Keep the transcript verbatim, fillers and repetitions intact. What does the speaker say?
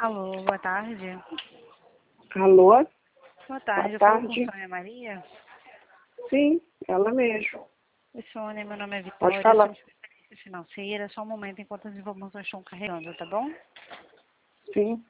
Alô, boa tarde. Alô? Boa tarde, Boa eu falo com tarde. Sônia Maria. Sim, ela mesmo. Oi, Sônia, meu nome é Pode Vitória, falar. sou especialista financeira. Só um momento enquanto as informações estão carregando, tá bom? Sim.